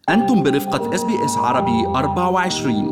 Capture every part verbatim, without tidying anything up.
أنتم برفقة إس بي إس عربي أربعة وعشرين.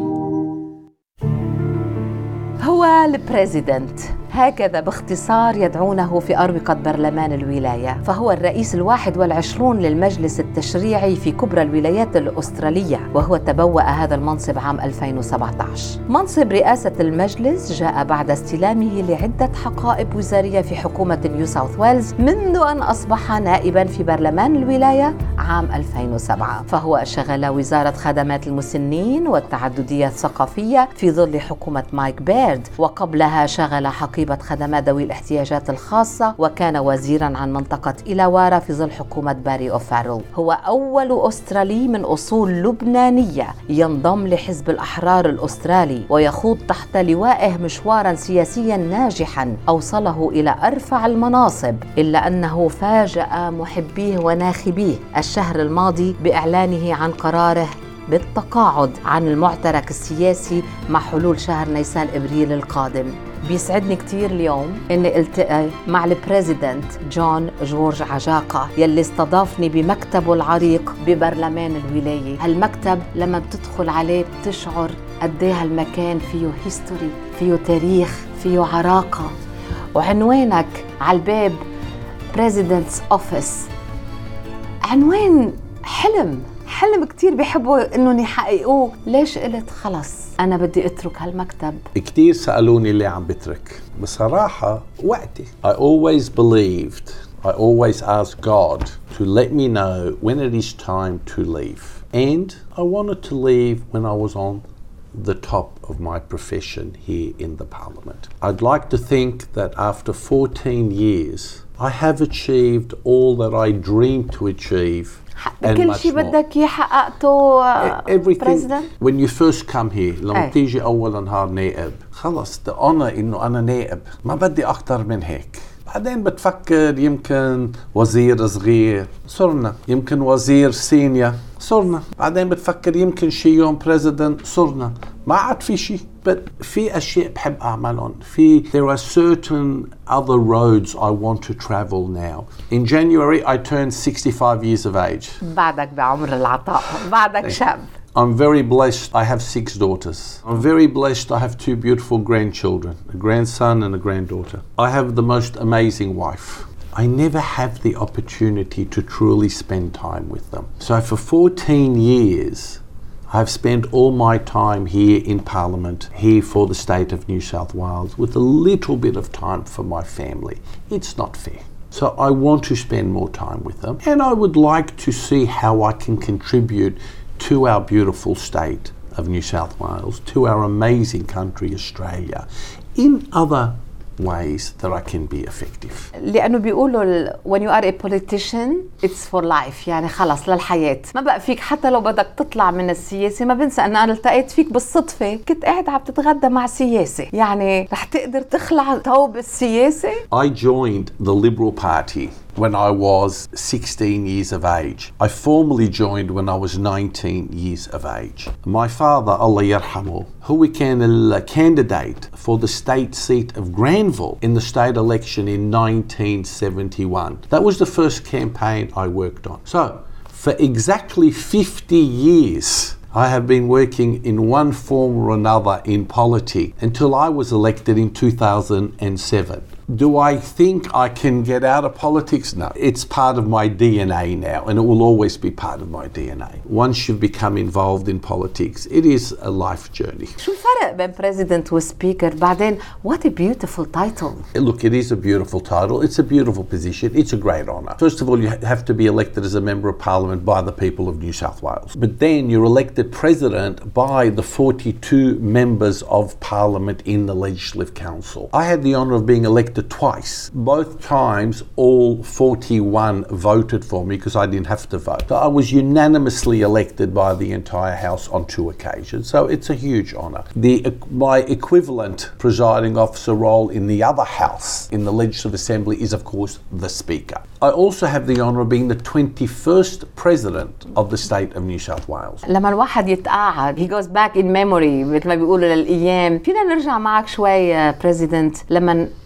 هو البريزيدنت، هكذا باختصار يدعونه في أروقة برلمان الولاية، فهو الرئيس الواحد والعشرون للمجلس التشريعي في كبرى الولايات الأسترالية، وهو تبوأ هذا المنصب عام ألفين وسبعة عشر. منصب رئاسة المجلس جاء بعد استلامه لعدة حقائب وزارية في حكومة نيو ساوث ويلز منذ أن أصبح نائباً في برلمان الولاية عام ألفين وسبعة، فهو شغل وزارة خدمات المسنين والتعددية الثقافية في ظل حكومة مايك بيرد، وقبلها شغل حقيبة خدمات ذوي الاحتياجات الخاصة، وكان وزيراً عن منطقة إيلاوارا في ظل حكومة باري أوفارل. هو أول أسترالي من أصول لبنانية ينضم لحزب الأحرار الأسترالي ويخوض تحت لوائه مشواراً سياسياً ناجحاً أوصله إلى أرفع المناصب، إلا أنه فاجأ محبيه وناخبيه الشهر الماضي بإعلانه عن قراره بالتقاعد عن المعترك السياسي مع حلول شهر نيسان إبريل القادم. بيسعدني كتير اليوم إني التقي مع البريزيدنت جون جورج عجاقة يلي استضافني بمكتبه العريق ببرلمان الولاية. هالمكتب لما بتدخل عليه بتشعر قديه هالمكان فيه هيستوري، فيه تاريخ، فيه عراقة، وعنوانك على الباب بريزيدنت's أوفيس، عنوان حلم حلم كتير بيحبوا إنهم يحققوه. ليش قلت خلص أنا بدي أترك هالمكتب؟ كتير سألوني ليه عم بترك. بصراحة وقتي. I always believed, I always asked God to let me know when it is time to leave. And I wanted to leave when I was on the top of my profession here in the Parliament. I'd like to think that after fourteen years, I have achieved all that I dreamed to achieve. كل شيء بدك إياه حققته Everything. When you first come here, لما تيجي أول نهار نائب، خلص the honor إنه أنا نائب، ما بدي أكتر من هيك. بعدين بتفكر يمكن وزير صغير، صرنا. يمكن وزير سينيور، صرنا. بعدين بتفكر يمكن شي يوم president، صرنا. ما عاد في شيء. But في أشياء بحب أعملهم. في there are certain other roads I want to travel now. In January I turned sixty-five years of age. بعدك بعمر العطاء، بعدك شاب. I'm very blessed. I have six daughters. I'm very blessed. I have two beautiful grandchildren, a grandson and a granddaughter. I have the most amazing wife. I never have the opportunity to truly spend time with them. So for fourteen years, I've spent all my time here in Parliament, here for the state of New South Wales, with a little bit of time for my family. It's not fair. So I want to spend more time with them, and I would like to see how I can contribute to our beautiful state of New South Wales, to our amazing country, Australia, in other ways that I can be effective. لأنه بيقولوا when you are a politician it's for life، يعني خلص للحياة. ما بقى فيك حتى لو بدك تطلع من السياسة. ما بنسى أن أنا التقيت فيك بالصدفة، كنت قاعد عم تتغدى مع سياسي، يعني رح تقدر تخلع ثوب السياسة. I joined the Liberal Party when I was sixteen years of age. I formally joined when I was nineteen years of age. My father, Allah yarhamu, who كان a candidate for the state seat of Granville in the state election in nineteen seventy-one. That was the first campaign I worked on. So, for exactly fifty years, I have been working in one form or another in politics until I was elected in two thousand seven. Do I think I can get out of politics? No. It's part of my D N A now, and it will always be part of my D N A. Once you've become involved in politics, it is a life journey. شو الفرق بين president وspeaker بعدين؟ What a beautiful title. Look, it is a beautiful title. It's a beautiful position. It's a great honour. First of all, you have to be elected as a member of parliament by the people of New South Wales. But then you're elected president by the forty-two members of parliament in the Legislative Council. I had the honour of being elected twice. Both times all forty-one voted for me because I didn't have to vote. So I was unanimously elected by the entire House on two occasions. So it's a huge honour. The my equivalent presiding officer role in the other house in the Legislative Assembly is of course the Speaker. I also have the honour of being the twenty-first President of the state of New South Wales. لما الواحد يتقاعد he goes back in memory مثل ما بيقولوا للأيام. فينا نرجع معك شوي President لما قلت لي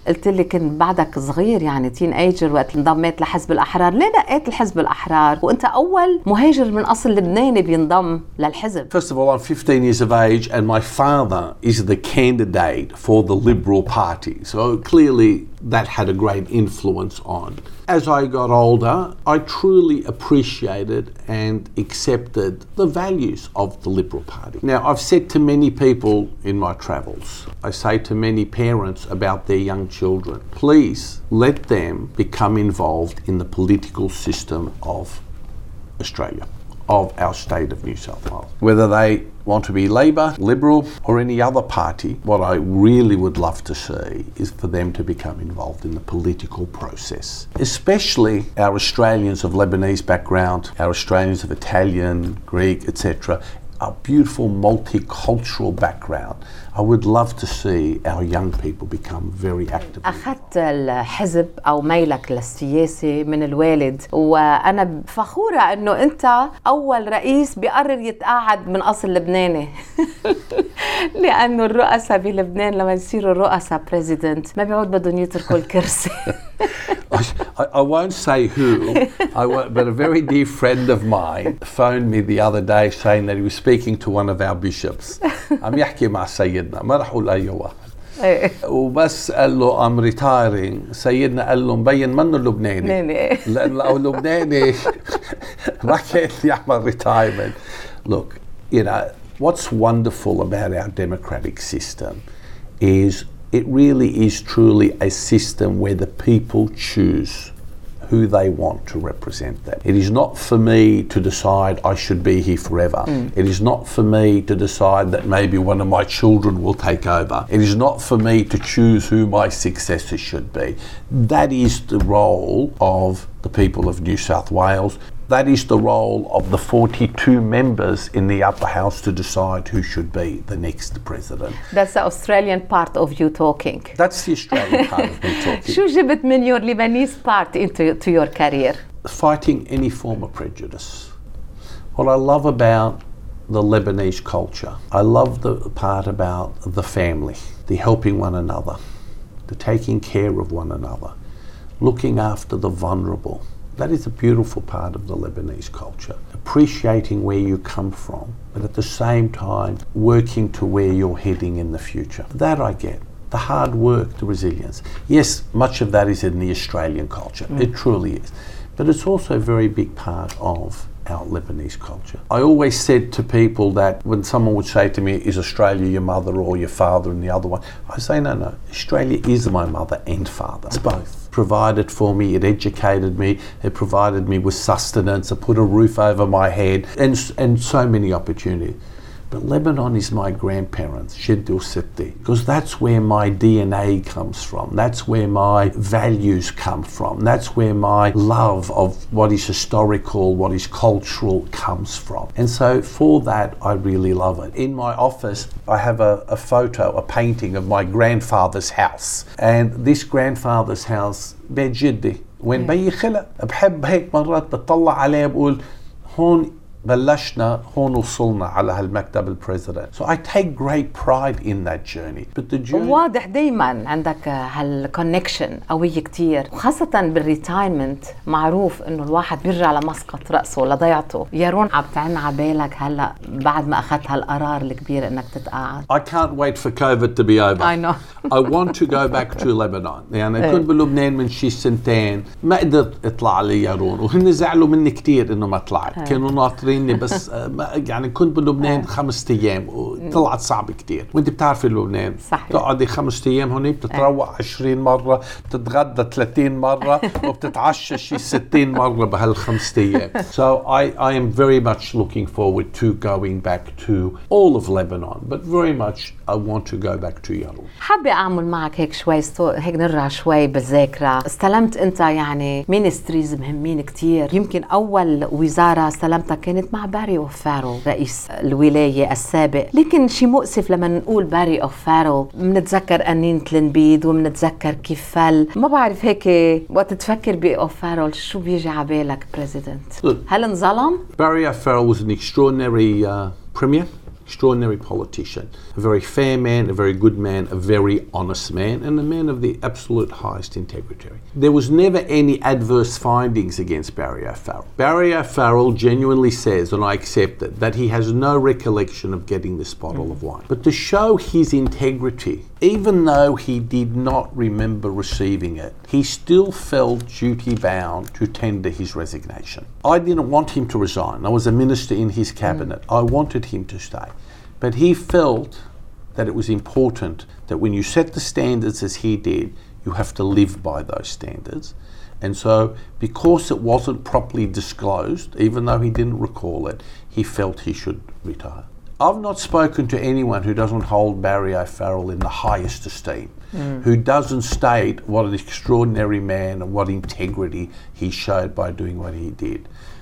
كنت بعدك صغير يعني تين ايجر وقت انضميت لحزب الأحرار. ليه نقيت الحزب الأحرار وانت أول مهاجر من أصل لبناني بينضم للحزب؟ First of all, I'm fifteen years of age and my father is the candidate for the Liberal Party. So clearly that had a great influence on. As I got older, I truly appreciated and accepted the values of the Liberal Party. Now, I've said to many people in my travels, I say to many parents about their young children, please let them become involved in the political system of Australia, of our state of New South Wales. Whether they want to be Labor, Liberal or any other party, what I really would love to see is for them to become involved in the political process. Especially our Australians of Lebanese background, our Australians of Italian, Greek, et cetera, a beautiful multicultural background. I would love to see our young people become very active. أخذت الحزب أو ميلك للسياسة من الوالد، وأنا فخورة إنه أنت أول رئيس بيقرر يتقاعد من أصل لبناني. لأنه الرؤساء بلبنان لما يصيروا رؤساء بريزيدنت ما بيعود بدهم يتركوا الكرسي. I, I won't say who, I won't, but a very dear friend of mine phoned me the other day saying that he was speaking to one of our bishops. عم يحكي مع سيدنا، ما رح أقول أي واحد. وبس قال له I'm retiring. سيدنا قال له مبين منه لبناني. لأن لو لبناني ما كان يعمل retirement. Look, you know, what's wonderful about our democratic system is it really is truly a system where the people choose who they want to represent them. It is not for me to decide I should be here forever. Mm. It is not for me to decide that maybe one of my children will take over. It is not for me to choose who my successor should be. That is the role of the people of New South Wales. That is the role of the forty-two members in the upper house to decide who should be the next president. That's the Australian part of you talking. That's the Australian part of me talking. شو جبت من your Lebanese part into to your career? Fighting any form of prejudice. What I love about the Lebanese culture, I love the part about the family, the helping one another, the taking care of one another, looking after the vulnerable. That is a beautiful part of the Lebanese culture. Appreciating where you come from, but at the same time, working to where you're heading in the future. That I get. The hard work, the resilience. Yes, much of that is in the Australian culture. Mm. It truly is. But it's also a very big part of our Lebanese culture. I always said to people that when someone would say to me, is Australia your mother or your father and the other one? I say, no, no, Australia is my mother and father. It's both. Provided for me, it educated me, it provided me with sustenance, it put a roof over my head, and, and so many opportunities. But Lebanon is my grandparents, Jiddu Sitti, because that's where my D N A comes from. That's where my values come from. That's where my love of what is historical, what is cultural comes from. And so for that, I really love it. In my office, I have a, a photo, a painting of my grandfather's house. And this grandfather's house, بيت جدي. وين بيي خلق. بحب هيك مرات بتطلع عليه بقول هون بلشنا هون وصلنا على هالمكتب البريزيدنت. So I take great pride in that journey. But the journey واضح دايما عندك هالكونكشن قوية كتير، وخاصة بالريتايرمنت معروف انه الواحد بيرجع لمسقط رأسه لضيعته. يارون عم تعن عبالك هلا بعد ما اخذت هالقرار الكبير انك تتقاعد. I can't wait for COVID to be over. I know. I want to go back to Lebanon. يعني كنت بلبنان من شي سنتين ما قدرت اطلع لي يارون، وهن زعلوا مني كتير انه ما طلعت. كانوا ناطرين بس يعني كنت بلبنان خمس ايام وطلعت صعب كتير. وانت بتعرفي لبنان تقعدي خمس ايام هون بتتروق عشرين مرة، بتتغدى ثلاثين مرة وبتتعشى شي ستين مرة بهالخمس ايام. So I, I am very much looking forward to going back to all of Lebanon, but very much I want to go back to Yaron. حابة أعمل معك هيك شوي هيك نرجع شوي بالذاكرة. استلمت أنت يعني مينستريز مهمين كتير. يمكن أول وزارة استلمتها كانت مع باري أوف فارو رئيس الولاية السابق، لكن شي مؤسف لما نقول باري أوف فارو منتذكر أنينة النبيد ومنتذكر كيف فل. ما بعرف هيك وقت تفكر بأوف فارو شو بيجي عبالك بريزيدنت؟ هل انظلم؟ Barry O'Farrell was an extraordinary uh, premier. extraordinary politician, a very fair man, a very good man, a very honest man, and a man of the absolute highest integrity. There was never any adverse findings against Barry O'Farrell. Barry O'Farrell genuinely says, and I accept it, that he has no recollection of getting this bottle mm. of wine. But to show his integrity, even though he did not remember receiving it, he still felt duty-bound to tender his resignation. I didn't want him to resign. I was a minister in his cabinet. Mm. I wanted him to stay. But he felt that it was important that when you set the standards as he did, you have to live by those standards. And so, because it wasn't properly disclosed, even though he didn't recall it, he felt he should retire. I've not spoken to anyone who doesn't hold Barry O'Farrell in the highest esteem, mm. who doesn't state what an extraordinary man and what integrity he showed by doing what he did.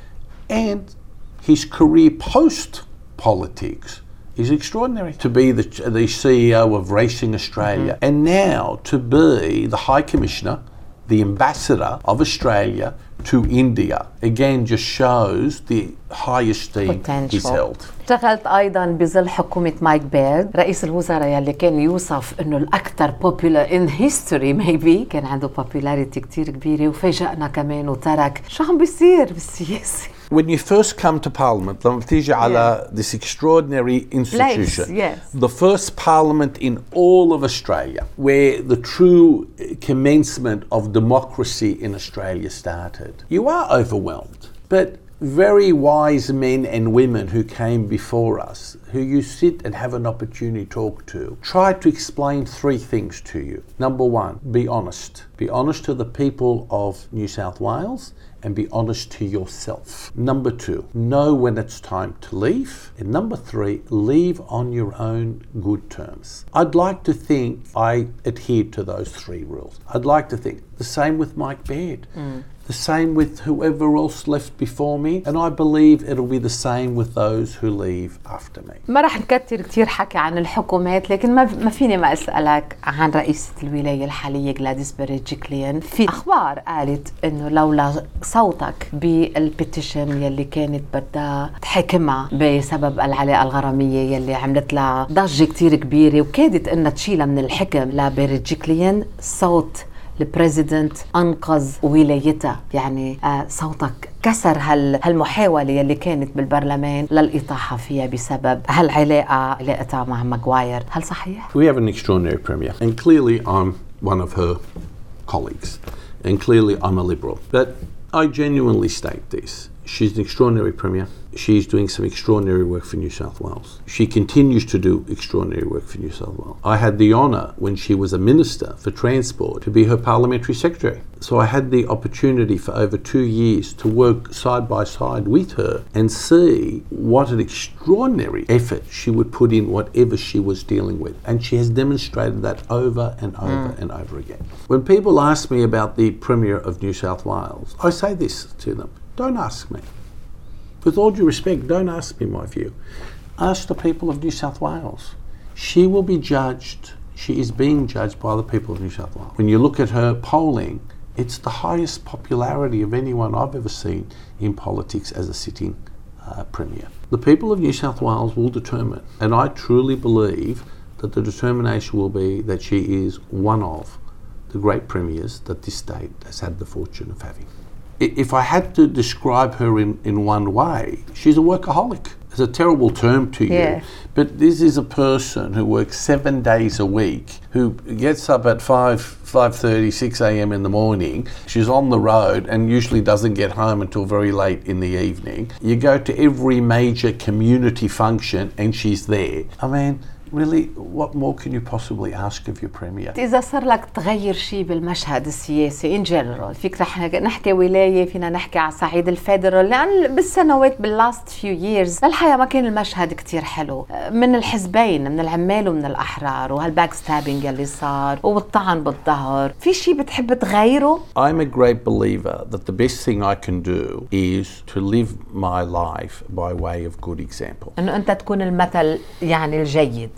And his career post-politics is extraordinary. To be the, the C E O of Racing Australia, mm-hmm. and now to be the High Commissioner, the ambassador of Australia to India, again just shows the high esteem he's held. اشتغلت أيضا بظل حكومة مايك بيرد رئيس الوزراء يلي كان يوصف إنه الأكثر popular in history maybe، كان عنده popularity كتير كبيرة وفاجأنا كمان وترك. شو عم بيصير بالسياسة؟ When you first come to Parliament, لما بتيجي على this extraordinary institution, Place, yes. the first Parliament in all of Australia, where the true commencement of democracy in Australia started, you are overwhelmed. But very wise men and women who came before us, who you sit and have an opportunity to talk to, try to explain three things to you. Number one, be honest. Be honest to the people of New South Wales and be honest to yourself. Number two, know when it's time to leave. And number three, leave on your own good terms. I'd like to think I adhered to those three rules. I'd like to think the same with Mike Baird. Mm. The same with whoever else left before me, and I believe it'll be the same with those who leave after me. ما رح نكتر كتير حكي عن الحكومات، لكن ما ما فيني ما اسالك عن رئيسة الولاية الحالية غلاديس بريجكليان. في اخبار قالت انه لولا صوتك بالبيتيشن يلي كانت بدها تحاكمها بسبب العلاقة الغرامية يلي عملت لها ضجة كتير كبيرة وكادت انها تشيلها من الحكم لبريجكليان، صوت البريزيدنت أنقذ ولايتها. يعني آه صوتك كسر هال هالمحاولة يلي كانت بالبرلمان للإطاحة فيها بسبب هالعلاقة علاقتها مع ماغواير. هل صحيح؟ We have an extraordinary premier and clearly I'm one of her colleagues and clearly I'm a Liberal. But I genuinely state this. She's an extraordinary premier. She's doing some extraordinary work for New South Wales. She continues to do extraordinary work for New South Wales. I had the honour when she was a Minister for Transport to be her Parliamentary Secretary. So I had the opportunity for over two years to work side by side with her and see what an extraordinary effort she would put in whatever she was dealing with. And she has demonstrated that over and over mm. and over again. When people ask me about the Premier of New South Wales, I say this to them: don't ask me. With all due respect, don't ask me my view. Ask the people of New South Wales. She will be judged, she is being judged by the people of New South Wales. When you look at her polling, it's the highest popularity of anyone I've ever seen in politics as a sitting uh, Premier. The people of New South Wales will determine, and I truly believe that the determination will be that she is one of the great premiers that this state has had the fortune of having. If I had to describe her in, in one way, she's a workaholic. It's a terrible term to you, yeah. but this is a person who works seven days a week, who gets up at five, five thirty, six a.m. in the morning. She's on the road and usually doesn't get home until very late in the evening. You go to every major community function and she's there. I mean, really, what more can you possibly ask of your Premier? إذا صار لك تغير شيء بالمشهد السياسي in general، فيك رح نحكي ولاية، فينا نحكي على صعيد الفيدرال، لأن بالسنوات باللاست فيو years للحقيقة ما كان المشهد كتير حلو من الحزبين، من العمال ومن الأحرار، وهالباك ستابينج اللي صار والطعن بالظهر. في شيء بتحب تغيره؟ I'm a great believer that the best thing I can do is to live my life by way of good example. إنه أنت تكون المثل يعني الجيد.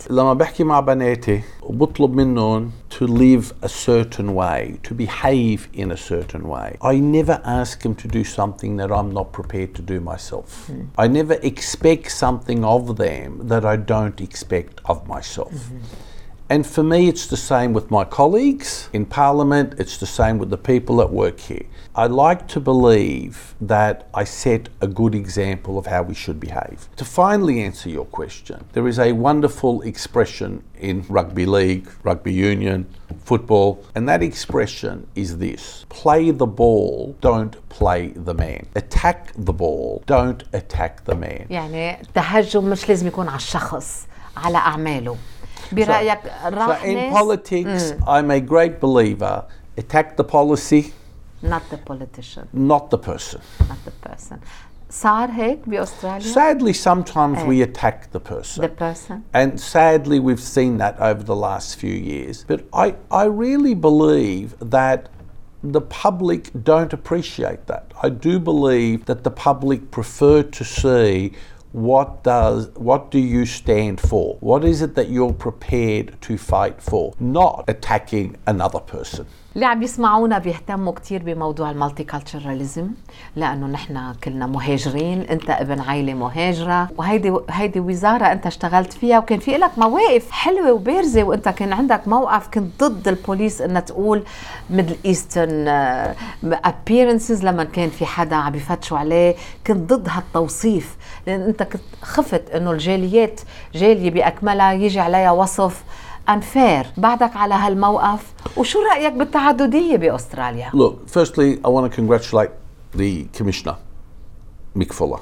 لما بحكي مع بناتي وبطلب منهم to live a certain way, to behave in a certain way, I never ask them to do something that I'm not prepared to do myself. Mm. I never expect something of them that I don't expect of myself. Mm-hmm. And for me, it's the same with my colleagues in Parliament, it's the same with the people that work here. I like to believe that I set a good example of how we should behave. To finally answer your question, there is a wonderful expression in rugby league, rugby union, football, and that expression is this: play the ball, don't play the man. Attack the ball, don't attack the man. يعني التهجم مش لازم يكون على الشخص، على أعماله. برأيك راح So in politics, mm. I'm a great believer. Attack the policy, not the politician, not the person. Not the person. صار هيك بأستراليا? Sadly, sometimes hey. we attack the person. The person. And sadly, we've seen that over the last few years. But I, I really believe that the public don't appreciate that. I do believe that the public prefer to see what does what do you stand for? What is it that you're prepared to fight for? Not attacking another person. اللي عم يسمعونا بيهتموا كتير بموضوع المالتي كالتشراليزم، لأنه نحن كلنا مهاجرين، أنت ابن عائلة مهاجرة، وهيدي هيدي وزارة أنت اشتغلت فيها وكان في لك مواقف حلوة وبارزة، وأنت كان عندك موقف كنت ضد البوليس إنها تقول ميدل إيسترن appearances لما كان في حدا عم يفتشوا عليه، كنت ضد هالتوصيف، لأن أنت كنت خفت إنه الجاليات جالية بأكملها يجي عليها وصف unfair. بعدك على هالموقف، وشو رأيك بالتعددية بأستراليا؟ Look, firstly, I want to congratulate the Commissioner, Mick Fuller.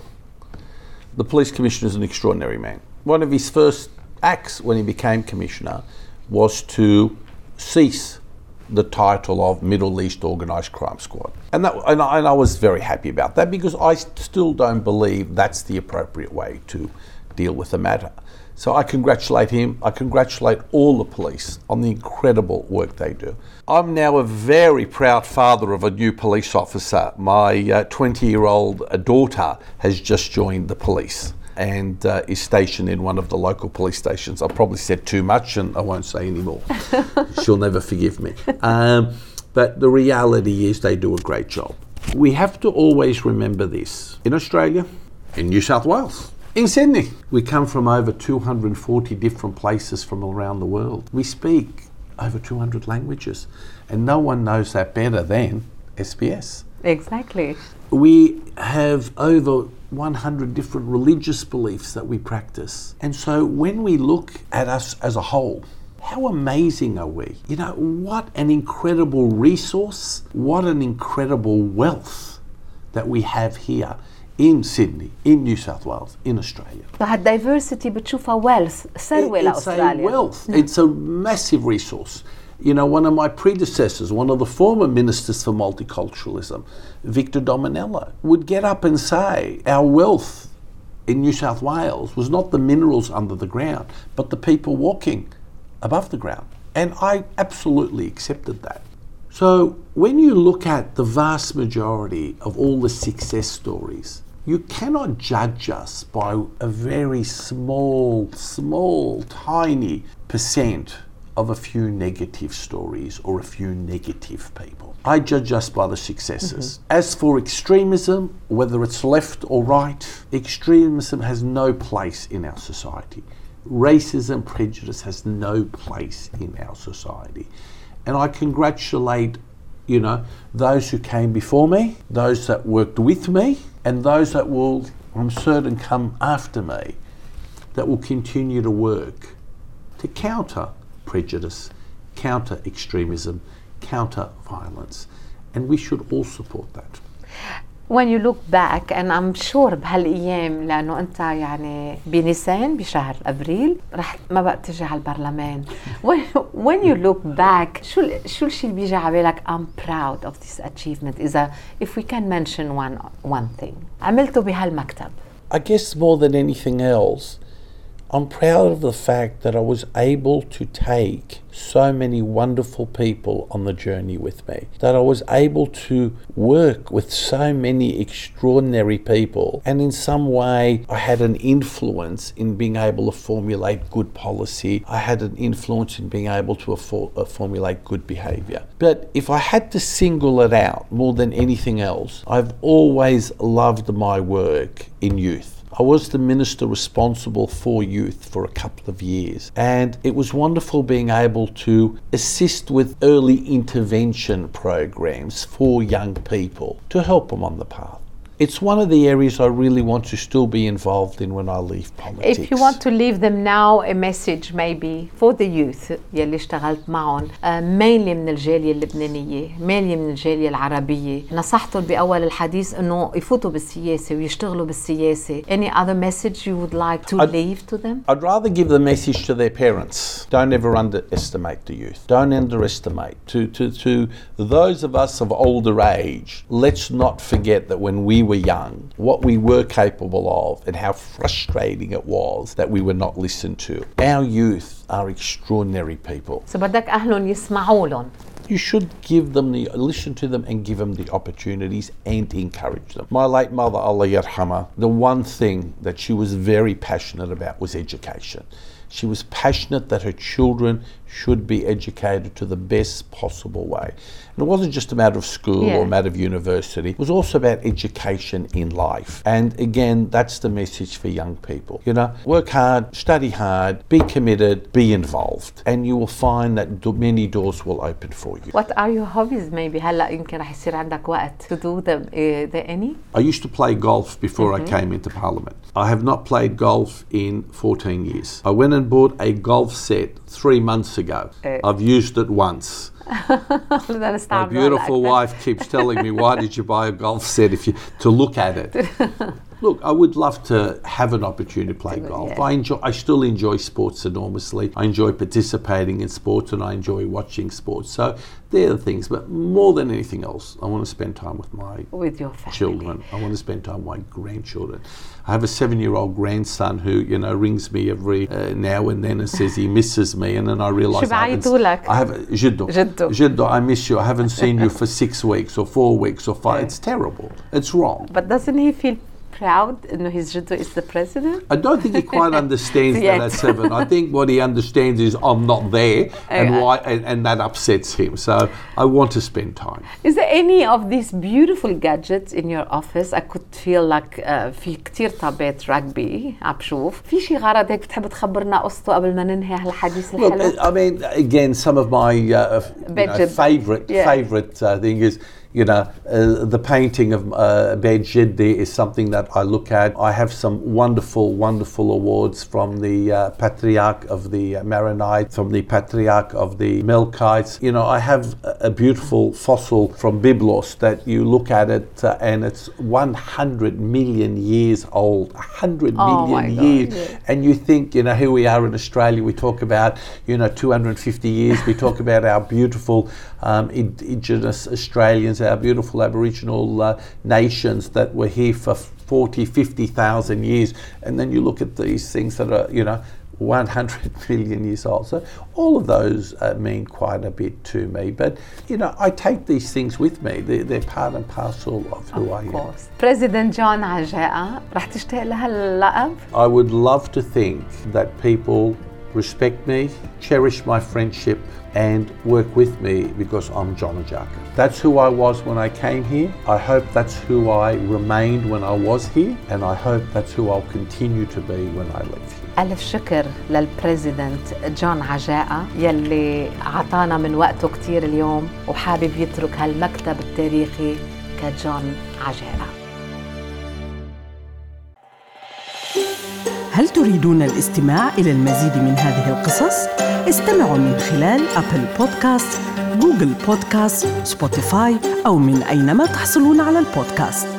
The Police Commissioner is an extraordinary man. One of his first acts when he became Commissioner was to cease the title of Middle East Organised Crime Squad. And, that, and, I, and I was very happy about that, because I still don't believe that's the appropriate way to deal with the matter. So I congratulate him. I congratulate all the police on the incredible work they do. I'm now a very proud father of a new police officer. My twenty-year-old uh, daughter has just joined the police and uh, is stationed in one of the local police stations. I probably said too much and I won't say any more. She'll never forgive me. Um, but the reality is they do a great job. We have to always remember this. In Australia, in New South Wales, in Sydney, we come from over two hundred forty different places from around the world. We speak over two hundred languages, and no one knows that better than S B S. Exactly. We have over one hundred different religious beliefs that we practice. And so when we look at us as a whole, how amazing are we? You know, what an incredible resource, what an incredible wealth that we have here in Sydney, in New South Wales, in Australia. فهالdiversity بتشوفها wealth, ثروة لأستراليا. It's a wealth. It's a massive resource. You know, one of my predecessors, one of the former ministers for multiculturalism, Victor Dominello, would get up and say our wealth in New South Wales was not the minerals under the ground, but the people walking above the ground. And I absolutely accepted that. So when you look at the vast majority of all the success stories, you cannot judge us by a very small, small, tiny percent of a few negative stories or a few negative people. I judge us by the successes. Mm-hmm. As for extremism, whether it's left or right, extremism has no place in our society. Racism, prejudice has no place in our society. And I congratulate, you know, those who came before me, those that worked with me, and those that will, I'm certain, come after me, that will continue to work to counter prejudice, counter extremism, counter violence. And we should all support that. When you look back, and I'm sure بهالأيام لأنه أنت يعني بنيسان بشهر أبريل رح ما بقى تجي على البرلمان. When, when you look back, شو شو الشيء اللي بيجي على بالك I'm proud of this achievement إذا if we can mention one one thing عملته بهالمكتب. I guess more than anything else, I'm proud of the fact that I was able to take so many wonderful people on the journey with me, that I was able to work with so many extraordinary people, and in some way I had an influence in being able to formulate good policy. I had an influence in being able to afford, uh, formulate good behaviour. But if I had to single it out more than anything else, I've always loved my work in youth. I was the minister responsible for youth for a couple of years, and it was wonderful being able to assist with early intervention programs for young people to help them on the path. It's one of the areas I really want to still be involved in when I leave politics. If you want to leave them now a message maybe for the youth يلي اشتغلت معهم uh, mainly من الجالية اللبنانية mainly من الجالية العربية نصحتهم بأول الحديث إنه يفوتوا بالسياسة ويشتغلوا بالسياسة. Any other message you would like to I'd, leave to them? I'd rather give the message to their parents. Don't ever underestimate the youth. Don't underestimate. To, to, to those of us of older age, let's not forget that when we were young, what we were capable of and how frustrating it was that we were not listened to. Our youth are extraordinary people. So بدك أهلهم يسمعوا لهم. You should give them the, listen to them and give them the opportunities and encourage them. My late mother, Allah yarhamha, the one thing that she was very passionate about was education. She was passionate that her children should be educated to the best possible way. And it wasn't just a matter of school yeah. or a matter of university. It was also about education in life. And again, that's the message for young people. You know, work hard, study hard, be committed, be involved. And you will find that many doors will open for you. What are your hobbies maybe? هلا يمكن رح يصير عندك وقت to do them. Uh, there any? I used to play golf before mm-hmm. I came into Parliament. I have not played golf in fourteen years. I went and bought a golf set three months ago. Uh. I've used it once. My beautiful wife keeps telling me, why did you buy a golf set if you to look at it? Look, I would love to have an opportunity to play golf. Yeah. I enjoy. I still enjoy sports enormously. I enjoy participating in sports and I enjoy watching sports. So they're the things. But more than anything else, I want to spend time with my with your family. children. I want to spend time with my grandchildren. I have a seven-year-old grandson who, you know, rings me every uh, now and then and says he misses me, and then I realise I haven't. I have Jiddo. Jiddo. Jiddo, I miss you. I haven't seen you for six weeks or four weeks or five. Yeah. It's terrible. It's wrong. But doesn't he feel proud that his Jiddo is the president? I don't think he quite understands that at seven. I think what he understands is I'm not there, and okay. why, and, and that upsets him. So I want to spend time. Is there any of these beautiful gadgets in your office? I could feel like uh, في كتير طابات رugby عم بشوف. في شي غرض هيك بتحب تخبرنا قصته قبل ما ننهي هالحديث الحلو؟ Look, I mean, again, some of my uh, you know, favorite yeah. favorite uh, thing is. You know, uh, the painting of uh, Beit Jiddi is something that I look at. I have some wonderful, wonderful awards from the uh, Patriarch of the uh, Maronites, from the Patriarch of the Melkites. You know, I have a, a beautiful fossil from Byblos that you look at it uh, and it's one hundred million years old. one hundred oh million years. God, yeah. And you think, you know, here we are in Australia, we talk about, you know, two hundred fifty years. We talk about our beautiful um, indigenous Australians, our beautiful Aboriginal uh, nations that were here for forty, fifty thousand years. And then you look at these things that are, you know, one hundred million years old. So all of those uh, mean quite a bit to me. But, you know, I take these things with me. They're, they're part and parcel of who of I course. am. President John عجاقة, رح تشتاق لهاللقب? I would love to think that people respect me, cherish my friendship, and work with me because I'm John Ajaka. That's who I was when I came here. I hope that's who I remained when I was here, and I hope that's who I'll continue to be when I leave here. ألف شكر للبريزيدنت جون عجاقة يلي عطانا من وقته كتير اليوم وحابب يترك هالمكتب التاريخي كجون عجاقة. هل تريدون الاستماع إلى المزيد من هذه القصص؟ استمعوا من خلال أبل بودكاست، جوجل بودكاست، سبوتيفاي أو من أينما تحصلون على البودكاست.